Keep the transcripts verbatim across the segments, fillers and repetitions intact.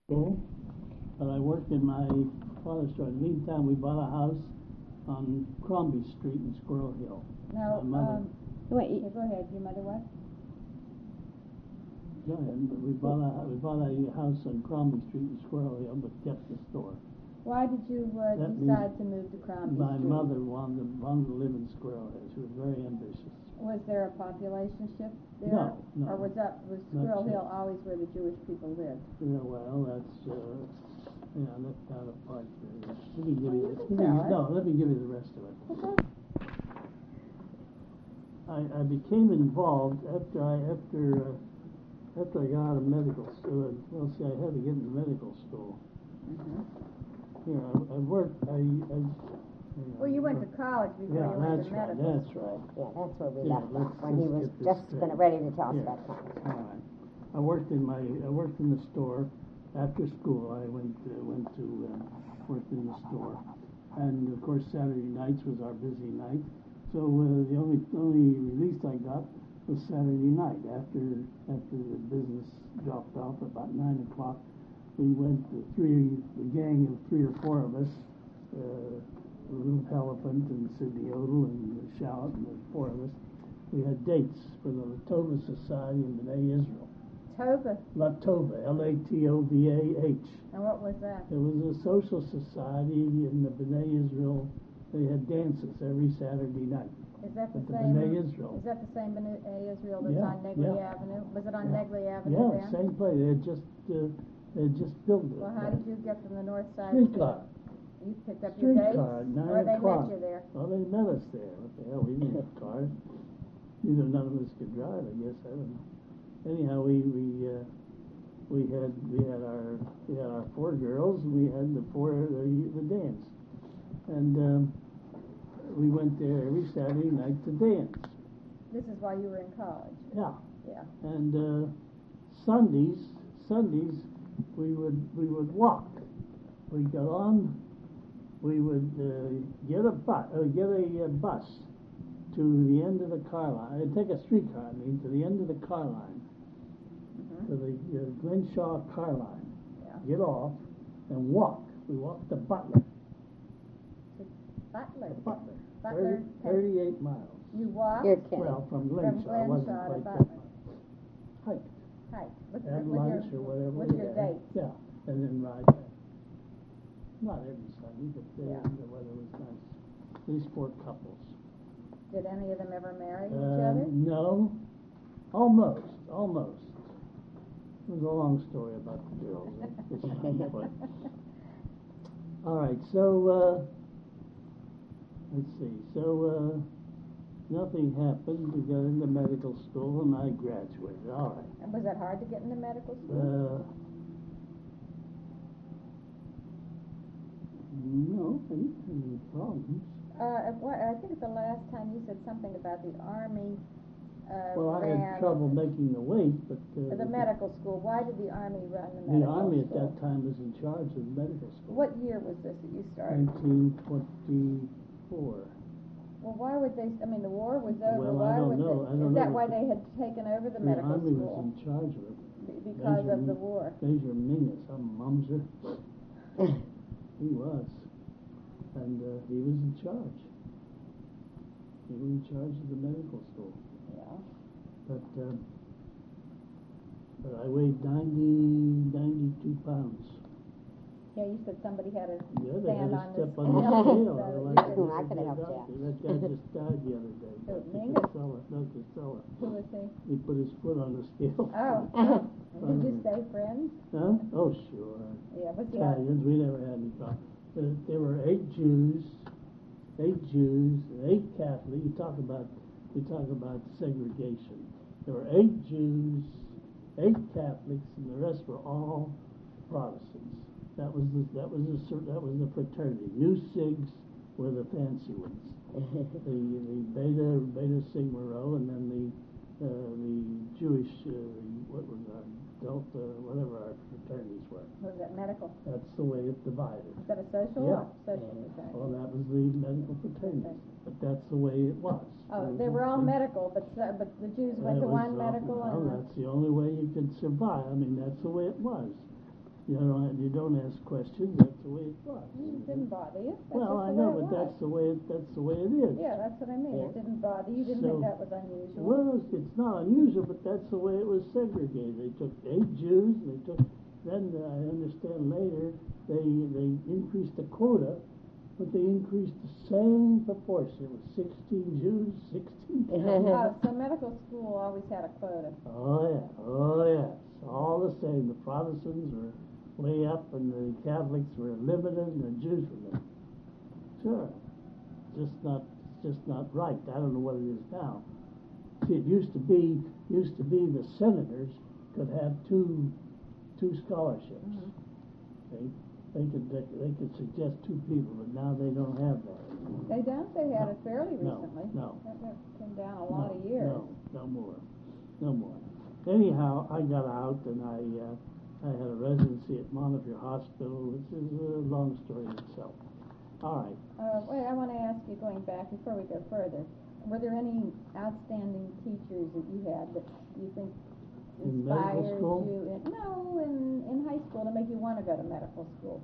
school, but I worked in my father's store. In the meantime, we bought a house on Crombie Street in Squirrel Hill. Now, My mother, um, Wait, yeah, go ahead. Your mother what? go ahead, but we bought a we bought a house on Crombie Street in Squirrel Hill, but kept the store. Why did you uh, That decide to move to Crombie My Street? mother wanted to, wanted to live in Squirrel Hill. She was very ambitious. Was there a population shift there? No, no. Or was that was Not Squirrel yet. Hill always where the Jewish people lived? Yeah, well, that's uh, yeah, that's not a part. There. Let me give Well, you. you Let can me, tell us. no, let me give you the rest of it. Okay. I, I became involved after I after uh, after I got out of medical school. Well, see, I had to get into medical school. Mm-hmm. Here, I, I worked. I, I yeah, Well, you went to worked- college before Yeah, you went that's to right. medical. That's right. yeah, that's where we Yeah, left let's- off, when he let's was get this just straight. gonna, ready to tell us Yeah. about college. All right. I worked in my I worked in the store after school. I went uh, went to uh, worked in the store, and of course Saturday nights was our busy night. So uh, the only only release I got was Saturday night. After after the business dropped off about nine o'clock, we went the three the gang of three or four of us, uh, Ruth Elephant and Sidney Odell and Shallot and the four of us. We had dates for the Latova Society in B'nai Israel. Toba. Latova, L A T O V A H. And what was that? It was a social society in the B'nai Israel. They had dances every Saturday night Is that the at the same? B'nai Israel. Is that the same B'nai Israel that's Yeah, on Negley yeah. Avenue? Was it on Yeah. Negley Avenue Yeah, then? same place. They had just uh, they had just built it. Well, how did you get from the north side? Streetcar. To, you picked up your dates, Streetcar, nine or they o'clock. met you there? Well, they met us there. What the hell? We didn't have cars. Neither none of us could drive. I guess I don't know. Anyhow, we we uh, we had we had our we had our four girls. And we had the four the, the dance, and um, we went there every Saturday night to dance. This is while you were in college. Yeah, Yeah. and uh, Sundays Sundays we would we would walk. We got on. We would uh, get a bus, uh, get a uh, bus to the end of the car line. I'd take a streetcar, I mean, to the end of the car line, Mm-hmm. to the uh, Glenshaw car line. Yeah. Get off and walk. We walked to Butler. Butler. To Butler. Butler. thirty, thirty-eight miles. You walked You're kidding. Well, from from Glenshaw. It wasn't Glenshaw to quite that Butler. much. Hike. Hike. With, Have with lunch your, or whatever. with we your had. dates. Yeah, and then ride back. Not every Sunday, but uh, Yeah. the weather was nice. These four couples. Did any of them ever marry each Uh, other? no, almost, almost. It was a long story about the girls. It's not fun. All right, so uh, let's see. So uh, nothing happened. We got into medical school, and I graduated. All right. And was that hard to get into medical school? Uh, no, I didn't have any problems. Uh, at what, I think the last time you said something about the Army uh, Well, I ran had trouble making the weight, but uh, the medical school. Why did the Army run the the medical Army at school? that time was in charge of the medical school. What year was this that you started? nineteen twenty-four. Well, why would they, I mean, the war was over. Well, why I don't would know. they, I don't is that know. why they had taken over the medical Army school? was in charge of it. Be- Because Major of the Mi- war. Major Mingus, some mumser. He was. And uh, he was in charge. He was in charge of the medical school. Yeah. But uh, but I weighed ninety, ninety-two pounds. Yeah, you said somebody had to Yeah, they had stand to on step this on the scale scale. so Otherwise, that they you I would could be a have helped doctor. That guy just died the other day. Who, Doctor Mingus? Casella. Doctor Casella. could- Who was he? He put his foot on the scale. Oh, oh. Did you stay friends? Huh? Oh, sure. Yeah, what's the other? Italians, we never had any problem. There, there were eight Jews, eight Jews, eight Catholics. You talk about, you talk about segregation. There were eight Jews, eight Catholics, and the rest were all Protestants. That was the that was the cer- that was the fraternity. New Sigs were the fancy ones. the the Beta Beta Sigma Rho, and then the uh, the Jewish uh, what was our Delta, whatever our fraternities were. Was that medical? That's the way it divided. Is that a social? Yeah. Social fraternity. Well, that was the medical fraternity, but that's the way it was. Oh, they were all medical, but uh, but the Jews went That to was one all- medical well, and the- that's the only way you could survive. I mean, that's the way it was. You don't, you don't ask questions, that's the way it was. It didn't bother you. That's Well, just I the know, way it but was. that's the way, it- that's the way it is. Yeah, that's what I mean. Yeah. It didn't bother you. You didn't So- think that was unusual. Well, it's- it's not unusual, but that's the way it was segregated. They took eight Jews, and they took, then uh, I understand later, they, they increased the quota, but they increased the same proportion. It was sixteen Jews, sixteen Catholics. Oh, so medical school always had a quota. Oh, yeah, oh, yeah. It's all the same. The Protestants were way up, and the Catholics were limited, and the Jews were limited. Sure. Just not, just not right. I don't know what it is now. See, it used to be, used to be the senators could have two, two scholarships. Mhm. Okay? They could, they, they could suggest two people, but now they don't have that. They don't. They had No. it fairly No, recently. no. That that came down a lot No, of years. No, no more, no more. Anyhow, I got out and I, uh, I had a residency at Montefiore Hospital, which is a long story in itself. All right. Uh, wait, I want to ask you, going back before we go further, were there any outstanding teachers that you had that you think In medical inspired school? you? In, no, in in high school to make you want to go to medical school.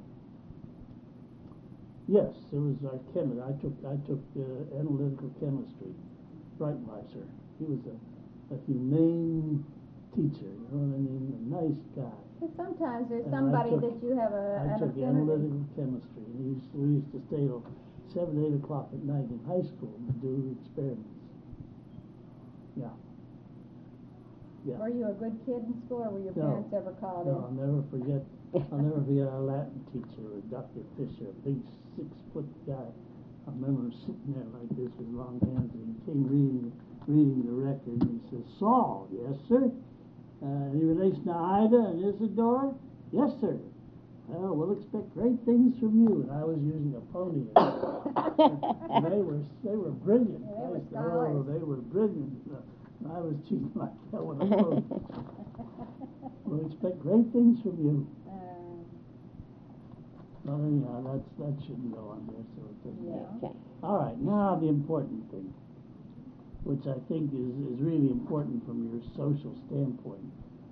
Yes, it was our chemist. I took, I took uh, analytical chemistry. Breitweiser. He was a, a humane teacher, you know what I mean? A nice guy. Because sometimes there's And I somebody took- that you have a, I an took affinity. analytical chemistry, and we used, we used to stay till seven, eight o'clock at night in high school to do experiments. Yeah. Yeah. Were you a good kid in school, or were your No. parents ever called No, I'll in? never forget, I'll never forget our Latin teacher, Doctor Fisher, a big six-foot guy. I remember him sitting there like this with long hands, and he came reading, reading the record, and he says, "Saul, yes, sir. Uh, any relation to Ida and Isidore? Yes, sir. Well, we'll expect great things from you." And I was using a pony. And they were, they were brilliant. Yeah, they were I said, scholars. oh, they were brilliant. Uh, I was cheating like that with a pony. We'll expect great things from you. Uh, Well, anyhow, that's, that shouldn't go on there, so it doesn't. Yeah. Okay. All right, now the important thing, which I think is, is really important from your social standpoint.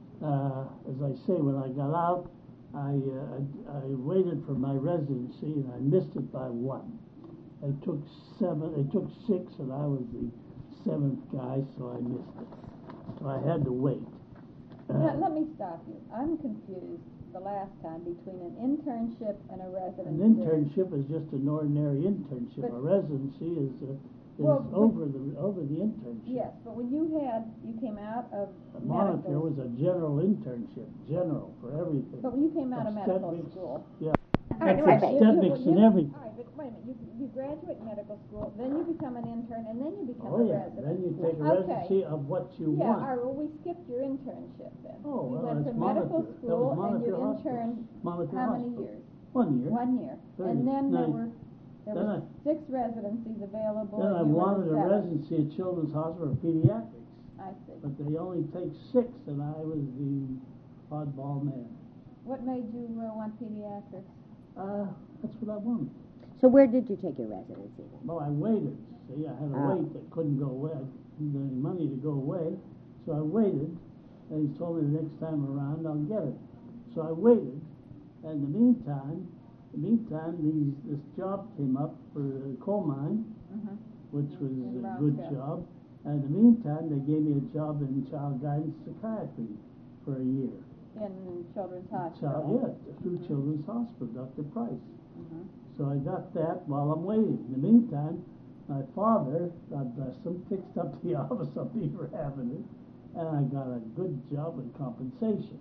Uh, as I say, when I got out, I, uh, I, I waited for my residency, and I missed it by one. They took seven, they took six, and I was the seventh guy, so I missed it. So I had to wait. now, Uh, let me stop you. I'm confused the last time between an internship and a residency. An internship is just an ordinary internship. But- A residency is, uh, is Well, but- over the, over the internship. Yes, but when you had, you came out of Montefiore medical. was a general internship, general for everything. But when you came out of medical Obstetrics, school. Yeah. All right, That's wait a minute. You- you- obstetrics you- and everything. All right, but wait a minute. You, you graduate medical school, then you become an intern, and then you become Oh, a yeah, resident. then you take a Okay. residency of what you Yeah, want. all right, well, we skipped your internship then. Oh, You well, went that's to medical Montefiore. That was school, and you Montefiore Hospital. interned Montefiore how many Hospital. years? One year. One year. Thirty, And then there nine. were, there Then were I- six residencies available. Then and I you were the wanted a seventh. residency at Children's Hospital for Pediatrics, I see. but they only take six, and I was the oddball man. What made you uh, want pediatrics? Uh, that's what I wanted. So where did you take your residency then? Well, I waited. See, I had to Oh. wait. I couldn't go away. I didn't have any money to go away. So I waited. And he told me the next time around I'll get it. So I waited. And in the meantime, in the meantime, these, this job came up for a coal mine, Mm-hmm. which was In a good Roscoe. job. And in the meantime, they gave me a job in child guidance psychiatry for a year. In Children's Child, Hospital. yeah, through Children's Hospital, Doctor Price. Mhm. So I got that while I'm waiting. In the meantime, my father, God bless him, fixed up the office of Beaver Avenue, and I got a good job with compensation.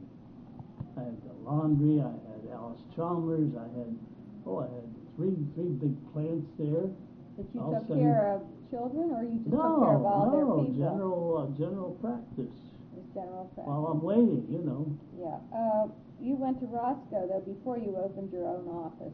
I had the laundry, I had Alice Chalmers, I had, oh, I had three three big plants there. That you I'll took send- care of children, or you just No, took care of all their no, people? general, uh, general practice. Just general practice. While I'm waiting, you know. Yeah. Uh, you went to Roscoe though before you opened your own office.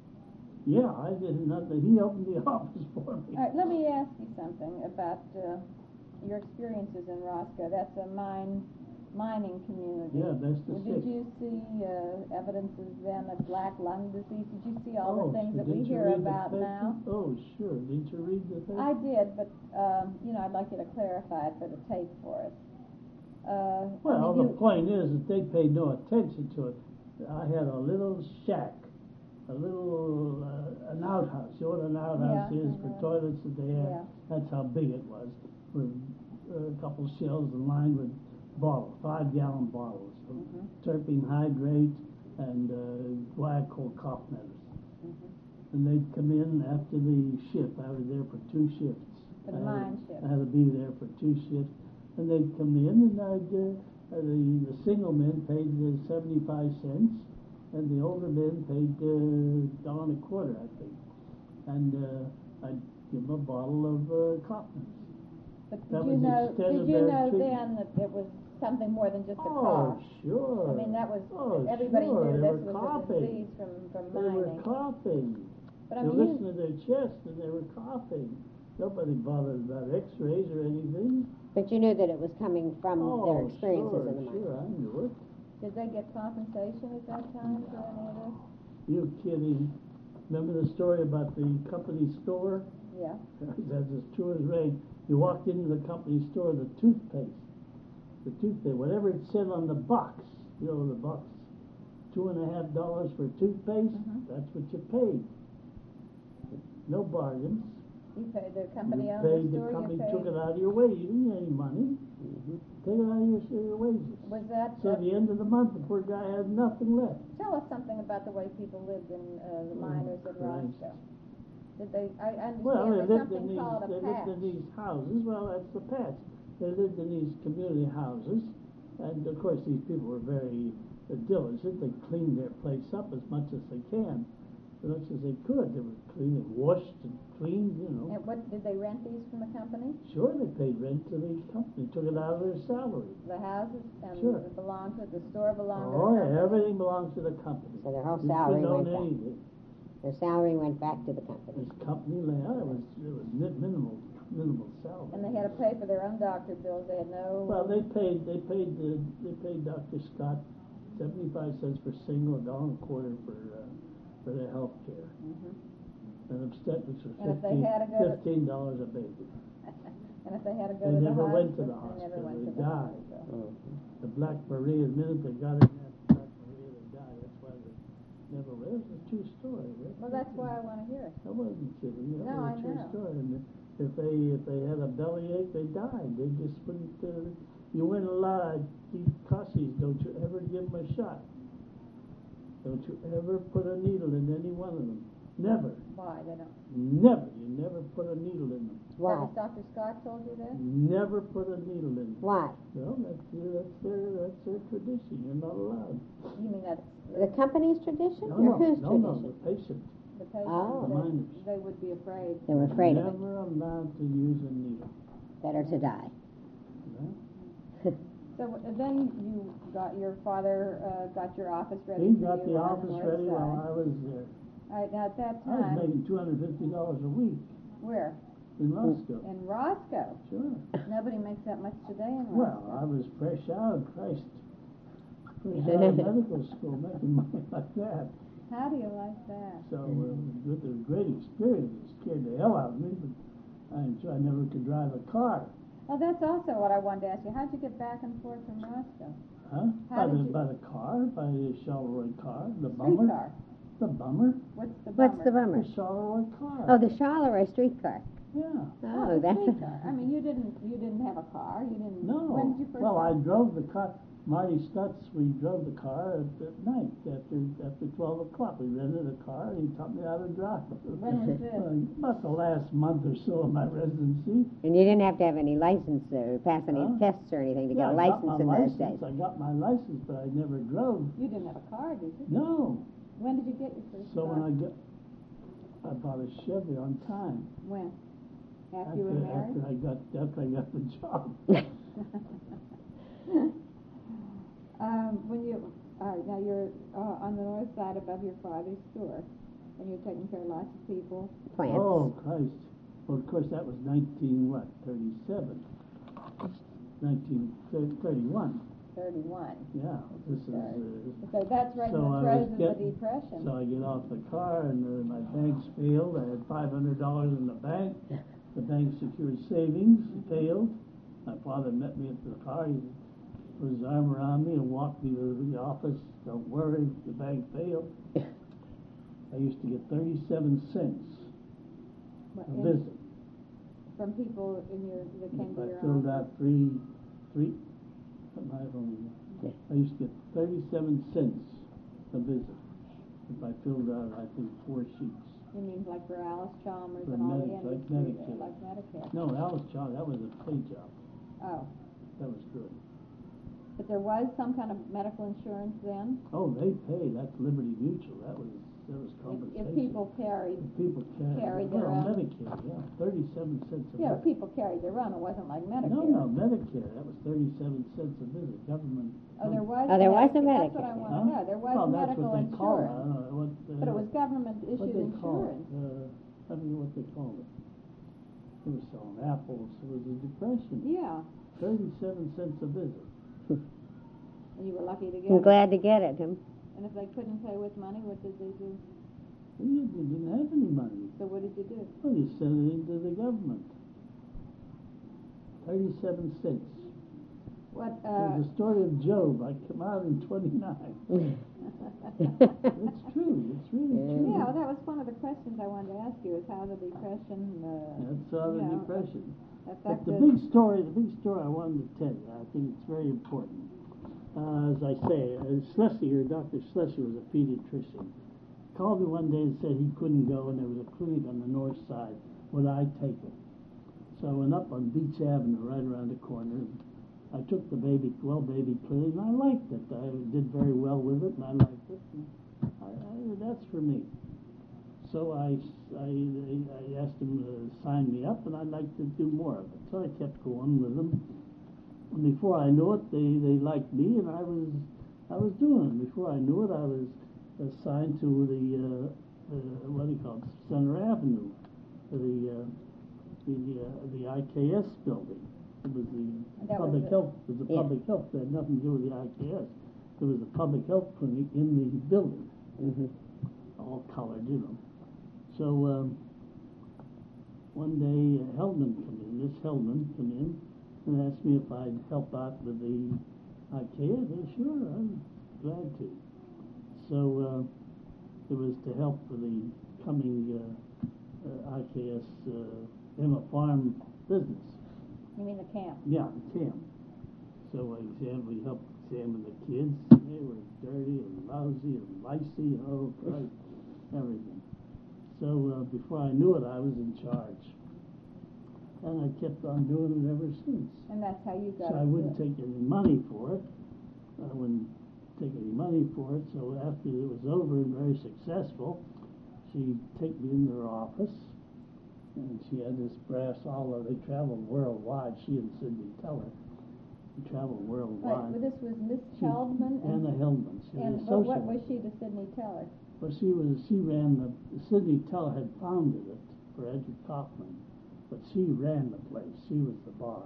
Yeah, I did nothing. He opened the office for me. All right. Let me ask you something about uh, your experiences in Roscoe. That's a mine mining community. Yeah, that's the Well, six. Did you see uh, evidences then of black lung disease? Did you see all Oh, the things so that we didn't you hear read the about paper? now? Oh, sure. Didn't you read the paper? I did, but um, you know, I'd like you to clarify it for the tape for us. Uh, I Well, mean, the you- point is that they paid no attention to it. I had a little shack, a little, uh, an outhouse. You know what an outhouse Yeah, is I for know. toilets that they have? Yeah. That's how big it was, with uh, a couple shelves lined with bottles, five gallon bottles of Mhm. terpene hydrate and uh, Guaiacol cough medicine. Mhm. And they'd come in after the shift. I was there for two shifts. For the I had- mine shift. I had to be there for two shifts. And they'd come in and I'd, uh, uh, the, the single men paid uh, seventy-five cents and the older men paid uh, dollar and a quarter, I think. And uh, I'd give them a bottle of uh, cough medicine. But That did you was the know, extent did of you their know treatment. then that it was something more than just a Oh, cough? sure. I mean, that was, Oh, everybody sure. knew They this were was a coughing. disease from, from They were mining. coughing. But I They mean, you- listened to their chest and they were coughing. Nobody bothered about x-rays or anything. But you knew that it was coming from their Oh, experiences sure, in the mine. sure, I knew it. did they get compensation at that time for any of this? You kidding? Remember the story about the company store? Yeah. That's as true as rain. You walked into the company store, the toothpaste, the toothpaste, whatever it said on the box, you know, the box, two and a half dollars for toothpaste, Mhm. that's what you paid. No bargains. You paid, the company You owned the paid, store, the company you paid? took it out of your wage. You didn't get any money. Mhm. Take it out of your, your wages. Was that, So uh, at the end of the month, the poor guy had nothing left. tell us something about the way people lived in, uh, the Oh, miners at Christ. Roscoe. Did they, I Well, understand they there's lived in something these, called a they lived in patch. these houses. Well, that's the patch. They lived in these community houses, and of course these people were very uh, diligent. They cleaned their place up as much as they can, as much as they could. They were clean, they washed and cleaned, you know. And what, did they rent these from the company? Sure, they paid rent to the company, took it out of their salary. The houses, and Sure. it belonged to, the store belonged to the Oh, company? yeah, everything belongs to the company. So their whole You salary couldn't own went back. anything. Their salary went back to the company. This company land, it was, it was mi- minimal, minimal salary. And they had to pay for their own doctor bills, they had no... Well, they paid, they paid, the they paid Doctor Scott seventy-five cents for single, a dollar and a quarter for, uh, for their health care. Mhm. And obstetrics was And if they fifteen, had to go to- fifteen dollars a baby. And if they had to go They to the never went to hospital, the they never hospital, went they to the died. hospital. Mhm. The Black Maria, the minute they got in that Black Maria, they died. That's why they never, it was a true story. Well, that's why I wanna hear it. I wasn't kidding, that No, was I a true know. story. And if they, if they had a bellyache, they died. They just wouldn't, uh, you win a lot of these cussies, don't you ever give them a shot. Don't you ever put a needle in any one of them. Never. Why, they don't... Never. You never put a needle in them. Why? That was Doctor Scott told you that? Never put a needle in them. Why? Well, that's, uh, that's their, that's their tradition. You're not allowed. You mean that's The company's tradition No, or no, whose no, no, tradition? the patient. the patient, Oh. The they, miners. they would be afraid. They were afraid of it. Never allowed to use a needle. Better to die. Right? So uh, then you got, your father, uh, got your office ready He for got you the on office North ready Side. while I was there. All right, now at that I was time, making two hundred fifty dollars a week where? in Roscoe. In Roscoe. Sure. Nobody makes that much today in Well, Roscoe. I was fresh out, Christ. Fresh out of medical school, making money like that. How do you like that? So, uh, it was good, it was a great experience. It scared the hell out of me, but I enjoy, I never could drive a car. Well, that's also what I wanted to ask you. How'd you get back and forth from Roscoe? Huh? How By did the, you- by the car, by the Charleroi car, the bummer. Streetcar. The bummer. What's the What's the bummer? bummer? The Charleroi car. Oh, the Charleroi streetcar. Yeah. Oh, the that's streetcar. I mean, you didn't, you didn't have a car. You didn't. No. When did you first? Well, I have- drove the car. Marty Stutz, we drove the car at, at night after after twelve o'clock. We rented a car and he taught me how to drive. When was this? Uh, about the last month or so of my residency. And you didn't have to have any license or pass any Huh? tests or anything to Yeah, get a I got license my in those license. days. I got my license, but I never drove. You didn't have a car, did you? No. When did you get your first So car? when I got, I bought a Chevy on time. When? After you were married? After I got after I got the job. Um, when you, all right, now you're, uh, on the north side above your father's store, and you're taking care of lots of people. Plants. Oh Christ! Well, of course that was nineteen what? Thirty-seven. Nineteen thirty-one. Thirty-one. Yeah. This is. Uh, So that's right in So the I throes was of the getting- depression. So I get off the car and uh, my banks failed. I had five hundred dollars in the bank. The bank secured savings failed. My father met me at the car. He said, put his arm around me and walked me to the office. Don't worry, the bank failed. I used to get thirty-seven cents What, a in- visit. From people in your, that came If to I your filled office? out three, three, I don't know. Yeah. I used to get thirty-seven cents a visit. If I filled out, I think, four sheets. You mean like for Alice Chalmers For and all the Medi- like industry, Medicare. like Medicare? No, Alice Child, that was a pay job. Oh, That was good. but there was some kind of medical insurance then? Oh, they pay. That's Liberty Mutual. That was that was If, compensation. if people carried, If people carried, carried their well, own- Medicare, yeah, thirty-seven cents a yeah, visit. people carried their own, it wasn't like Medicare. No, no, Medicare. That was thirty-seven cents a visit. Government. Oh, there was. Oh, there was a Medicare. That's what I Medicare, want Huh? to know, there was well, that's medical what they call it. I insurance. don't know what. Uh, But it was government what issued they call insurance. it. Uh, I don't know what they call it. They were selling apples. It was a depression. Yeah, Thirty-seven cents a visit. and you were lucky to get I'm it. glad to get it. Huh? And if they couldn't pay with money, what did they do? We didn't have any money. So what did you do? Well, you send it into the government. Thirty-seven cents. What, It uh, was the story of Job. I come out in twenty-nine. It's true. It's really true. yeah, well, that was one of the questions I wanted to ask you, is how the depression, uh, That's uh, the you know, depression. But affected. the big story, the big story I wanted to tell you, I think it's very important. Uh, as I say, uh, Schlesinger, Doctor Schlesinger was a pediatrician. Called me one day and said he couldn't go, and there was a clinic on the north side. Would I take him? So I went up on Beach Avenue, right around the corner. I took the baby, well baby clinic, and I liked it. I did very well with it, and I liked it. And I, I, that's for me. So I, I, I asked him to sign me up, and I'd like to do more of it. So I kept going with them. And before I knew it, they, they liked me, and I was I was doing it. Before I knew it, I was assigned to the uh, uh, what do you call it, Center Avenue, the uh, the uh, the I K S building. It was the That was public it. health. It was a Yeah. public health. It had nothing to do with the I K S. It was a public health clinic in the building, Mhm. all colored, you know. So um, one day, uh, Hellman come in. Miss Hellman come in and asked me if I'd help out with the I K S. I said, sure, I'm glad to. So uh, it was to help with the coming uh, uh, I K S uh, Emma Farm business. You mean the camp? Yeah, the camp. So I examined, we helped examine the kids. They were dirty and lousy and licey, oh Christ, everything. So uh, before I knew it, I was in charge. And I kept on doing it ever since. And that's how you got So it. I wouldn't take any money for it. I wouldn't take any money for it. So after it was over and very successful, she'd take me into her office. And she had this brass all they traveled worldwide, she and Sidney Teller. They traveled Right, worldwide. well, this was Miss She- Heldman, and, Anna Hellman. She and was a what, what social was worker. she to Sidney Teller? Well, she was, she ran the, Sidney Teller had founded it for Edward Kaufman, but she ran the place. She was the boss.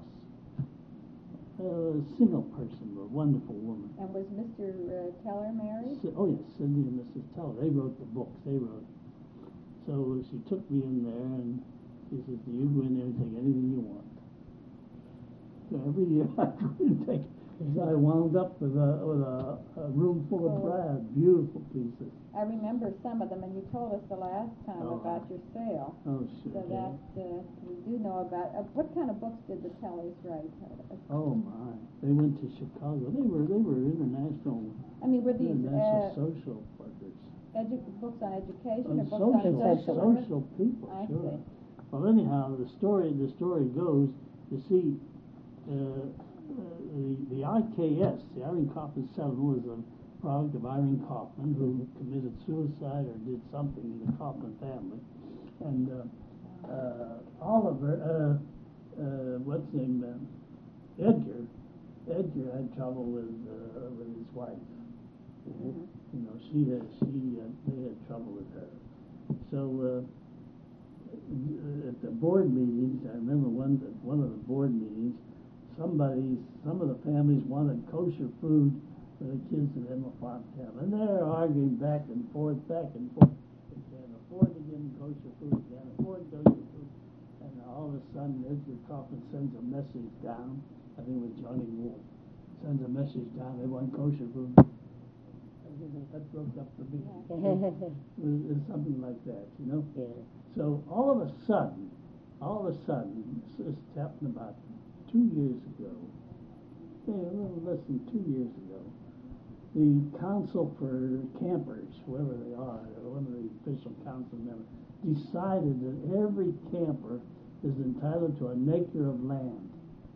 A single person, a wonderful woman. And was Mister Uh, Teller married? Si- Oh, yes, Sidney and Missus Teller. They wrote the books. They wrote. So she took me in there and she says, you go in there and take anything you want. So every year I go and take, so I wound up with a, with a, a room full of Oh. brass, beautiful pieces. I remember some of them, and you told us the last time Oh. about your sale. Oh, sure. So that, uh, we do know about, uh, what kind of books did the Tellers write? Uh, Oh my! They went to Chicago. They were they were international I mean, were these, international uh, social workers. edu- books on education Uh, or books social on social social? social people. I sure. see. Well, anyhow, the story the story goes. You see, uh, uh, the the I K S, the Irene Kaufman settlement, was a product of Irene Kaufman, who committed suicide or did something in the Kaufman family, and uh, uh, Oliver, uh, uh, what's his name, uh, Edgar. Edgar had trouble with uh, with his wife. Mhm. You know, she had she uh, they had trouble with her. So uh, at the board meetings, I remember one one of the board meetings, somebody, some of the families wanted kosher food for the kids at Emma Farm Camp, and they're arguing back and forth, back and forth. They can't afford to give them kosher food, they can't afford kosher food, and all of a sudden, Edgar Kaufman sends a message down. I think it was Johnny Wolf, sends a message down, they want kosher food. That broke up the meeting. It was something like that, you know? Yeah. So all of a sudden, all of a sudden, this this happened about two years ago, yeah, a little less than two years ago, the council for campers, whoever they are, or one of the official council members, decided that every camper is entitled to an acre of land.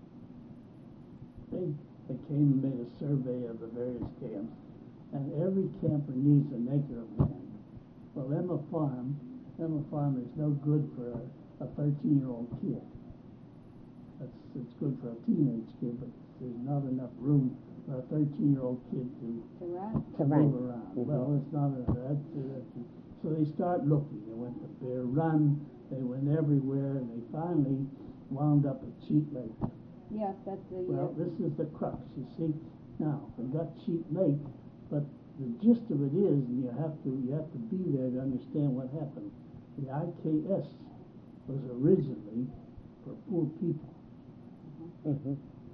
They, they came and made a survey of the various camps, and every camper needs an acre of land. Well, Emma Farm, Emma Farm is no good for a, a thirteen-year-old kid. That's, it's good for a teenage kid, but there's not enough room for a thirteen-year-old kid to, To run. To move run. around. Mhm. Well, it's not a, that's, that's, so they start looking. They went to Bear Run, they went everywhere, and they finally wound up at Cheat Lake. Yes, that's the, Well, uh, this is the crux, you see. Now, they got Cheat Lake, but the gist of it is, and you have to you have to be there to understand what happened. The I K S was originally for poor people. Mhm.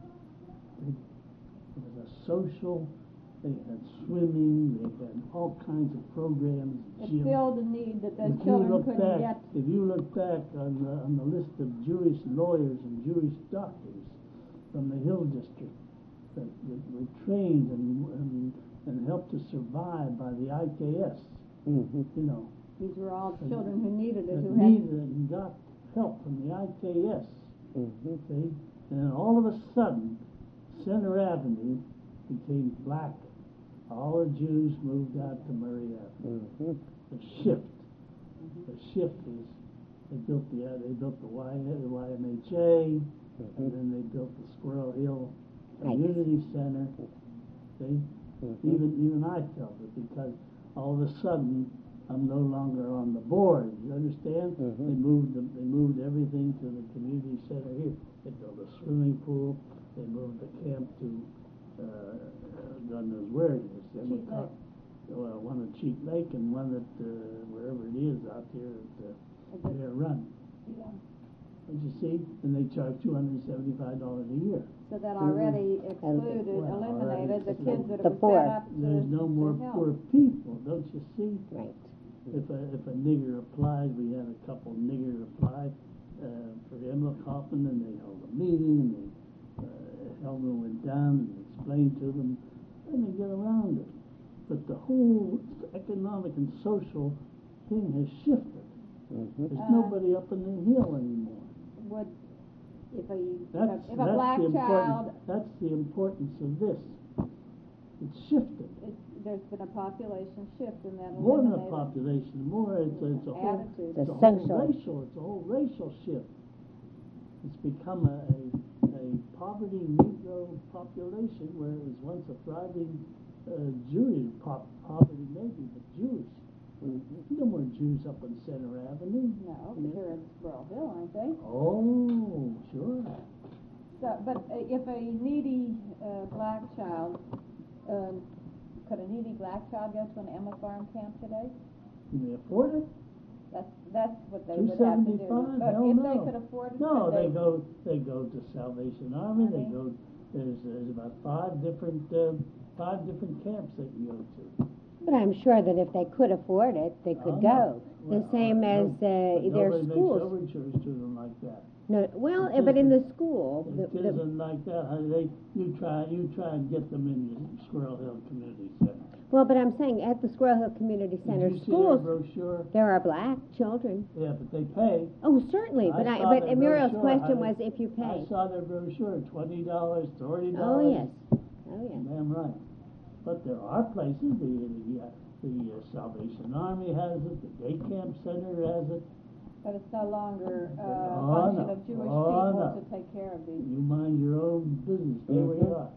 It was a social. They had swimming. They had all kinds of programs. it gym. filled the need that those If you children look couldn't back, get. if you look back on the, on the list of Jewish lawyers and Jewish doctors from the Hill District that, that were trained and, and and helped to survive by the I K S, Mhm. you know, These were all And- children who needed it, that who had. needed it and got help from the I K S. Mhm. See, and then all of a sudden, Center Avenue became black. All the Jews moved out to Murray Avenue. Mhm. The shift. The shift is they built the uh, they built the Y, the Y M H A, and Mhm. then they built the Squirrel Hill Right. Community Center. See, Mhm. even even I felt it because all of a sudden I'm no longer on the board. You understand? Mhm. They moved them, they moved everything to the community center here. They built a swimming pool. They moved the camp to uh, God knows where it is. They Cheat would talk- Well, one at Cheat Lake and one at uh, wherever it is out here at uh, Is it- Bear Run. Yeah. Don't you see? And they charge two hundred and seventy-five dollars a year. So that Mhm. already excluded, Well, eliminated the already kids that The were poor. set up to, There's no more to help. poor people, don't you see? Right. If a, if a nigger applied, we had a couple nigger apply uh, for Emma Kaufman, and they held a meeting, and they, uh, Helmer went down and explained to them, and they get around it. But the whole economic and social thing has shifted. Mhm. There's Uh, nobody up in the hill anymore. Would, if a, if a, That's, if a that's black the child, important, that's the importance of this. It's shifted. it, there's been a population shift and that More than a eliminated population, more it's a, it's a whole, attitude. it's The a whole social. racial, it's a whole racial shift. It's become a, a, a poverty Negro population where it was once a thriving uh, Jewish pop, poverty maybe, but Jewish. Mhm. No more Jews up on Center Avenue. No, but they're in Squirrel Hill, aren't they? Oh, sure. So, but uh, if a needy, uh, black child, um, could a needy black child go to an Emma Farm camp today? Can they afford it? That's, that's what they Two would have to do. seventy-five? But Hell if no. they could afford it, No, could they they? go, they go to Salvation Army, they Army. go, there's, there's about five different, uh, five different camps they can go to. But I'm sure that if they could afford it, they Oh, could no. go. The Well, same no, as uh, but their nobody makes schools. overtures to them like that. No, well, It eh, but in isn't- the school, the, It the, isn't like that, honey. They, you try, you try and get them in your Squirrel Hill Community Center. well, but I'm saying at the Squirrel Hill Community Center Did you see their schools, brochure? there are black children. Yeah, but they pay. Oh, certainly, I but I, saw but their Muriel's brochure, question honey. was if you I pay. saw their brochure, twenty dollars, thirty Oh, dollars. yes. Oh, yes. Damn right. But there are places, the, the, uh, the uh, Salvation Army has it, the Day Camp Center has it. But it's no longer uh, a Oh, function no. of Jewish Oh, people no. to take care of these. You mind your own business, stay where you Mhm. are.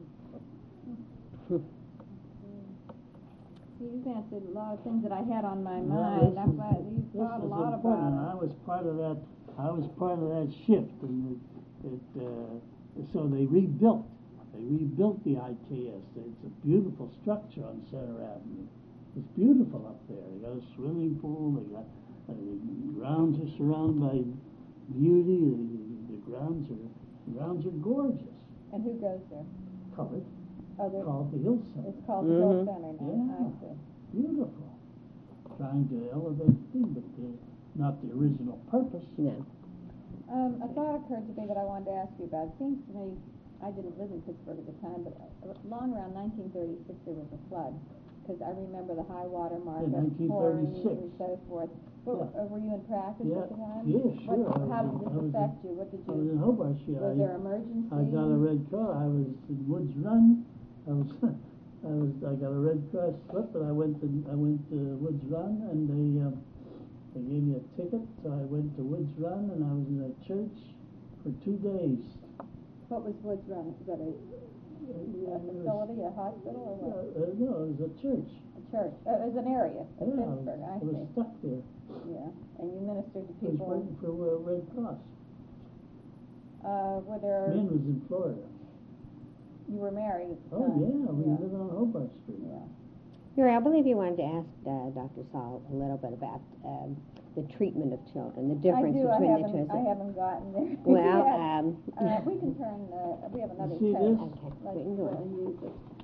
You've answered a lot of things that I had on my No, mind. this I'm is- glad you This thought a is lot important, and I about it. was part of that, I was part of that shift, and it, it, uh, so they rebuilt, they rebuilt the I K S. It's a beautiful structure on Center Avenue. It's beautiful up there. They got a swimming pool, they got, uh, the grounds are surrounded by beauty, the, the grounds are, the grounds are gorgeous. And who goes there? colored, Oh, there- called the Hill Center. it's called the Hill Mhm. Center now, Yeah. I see. Beautiful. Trying to elevate things, but the, not the original purpose. No. Um, a thought occurred to me that I wanted to ask you about. It seems to me, I didn't live in Pittsburgh at the time, but uh, along around nineteen thirty-six there was a flood. Because I remember the high water mark Yeah, of pouring nineteen thirty-six. and so forth. But, Yeah. uh, were you in practice Yeah. at the time? Yeah, sure. What, I was how in- did I this was in- affect you? What did I was in you, Hobart Street. was I- there emergency? I got a Red Cross. I was in Woods Run. I was, I was, I got a Red Cross slip, and I went to, I went to Woods Run, and they, um, they gave me a ticket. So I went to Woods Run, and I was in a church for two days. What was Woods Run? Is that a, Uh, a it was- facility, a hospital, or Uh, what? uh, no, it was a church. A church? Uh, it was an area of Yeah, I was, Pittsburgh, I I was see. stuck there. Yeah, and you ministered to I was people. working for uh, Red Cross. Uh, were there, Man was in Florida. you were married at the Oh, time? yeah, we were living on Hobart Street. Yeah. Mary, I believe you wanted to ask uh, Doctor Saul a little bit about um, the treatment of children, the difference I do, I between the haven't, two. I haven't gotten there Well, yet. um, Uh, we can turn, uh, we have another see tape. this? Okay, Let's we can go uh, on. use it.